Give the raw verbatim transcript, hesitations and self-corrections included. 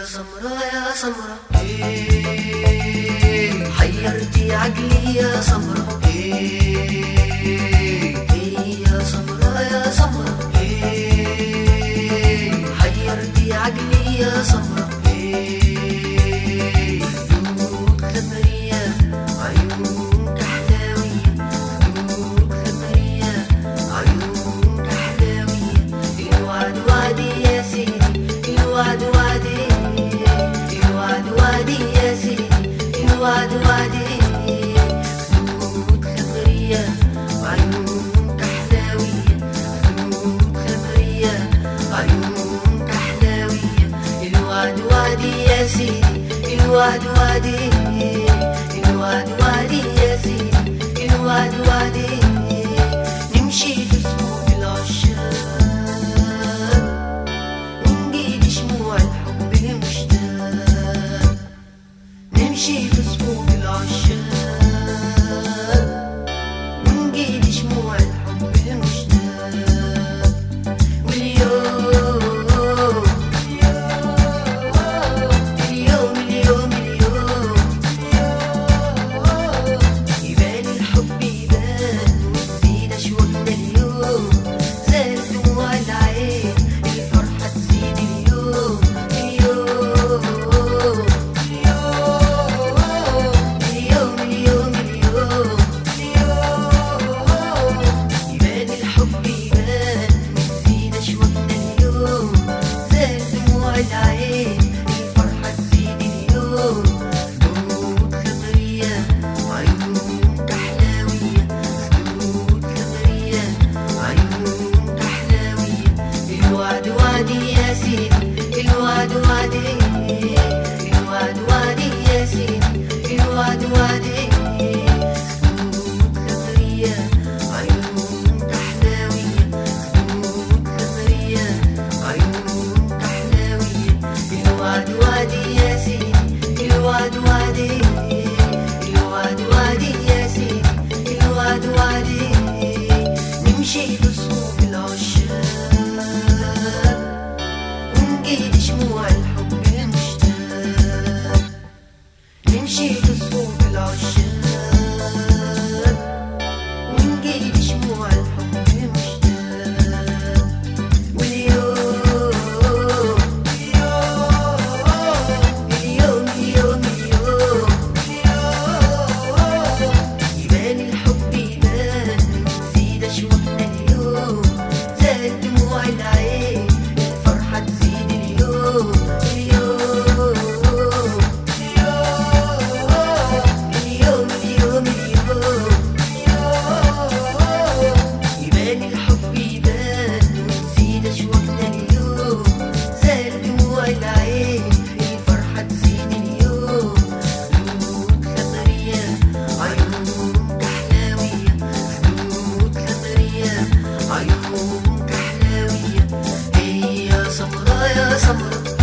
سمرة يا سمرة، إيه حيرتي عقلي يا سمرة، إيه يا سمرة يا سمرة، إيه حيرتي عقلي يا سمرة، إيه خدود ثمرية عيونك حلاوية، خدود ثمرية عيونك حلاوية، الوعد وعدي يا سيدي، الوعد وعدي، الوعد وعدي يا سيدي، الوعد وعدي، خدود ثمرية عيونك حلاوية، خدود ثمرية عيونك حلاوية، الوعد وعدي يا سيدي، الوعد وعدي، الوعد وعدي يا سيدي، الوعد وعدي، نمشي في صفوف العشاق ونجيد شموع الحب المشتاق، نمشي في صفوف العشاق ونجيد شموع الحب المشتاق، واليوم اليوم اليوم اليوم يبان الحب يبان وتزيد أشواقنا اليوم، زاد دموع العين الفرحة تزيد اليوم، اليوم اليوم اليوم اليوم يبان الحب يبان وتزيد أشواقنا اليوم، زاد دموع العين الفرحة تزيد اليوم، خدود ثمرية عيونك حلاوية، خدود ثمرية عيونك حلاوية، الوعد وعدي يا سيدي، الوعد وعدي، الوعد وعدي يا سيدي، الوعد وعدي، خدود ثمرية عيونك حلاوية، خدود ثمرية عيونك حلاوية، الوعد وعدي يا سيدي، الوعد وعدي، الوعد وعدي يا سيدي، الوعد وعدي، نمشي في صفوف العشاق ونجيد شموع الحب المشتاق، نمشي في صفوف العشاق ونجيد شموع الحب المشتاق، واليوم اليوم اليوم اليوم يبان الحب يبان وتزيد أشواقنا اليوم، زاد دموع العين الفرحة تزيد اليوم، اليوم اليوم اليوم اليوم يبان الحب يبان وتزيد أشواقنا اليوم، زاد دموع العين الفرحة تزيد اليوم، خدود ثمرية عيونك حلاوية، خدود ثمرية عيونك حلاوية، هي يا سمرة يا سمرة.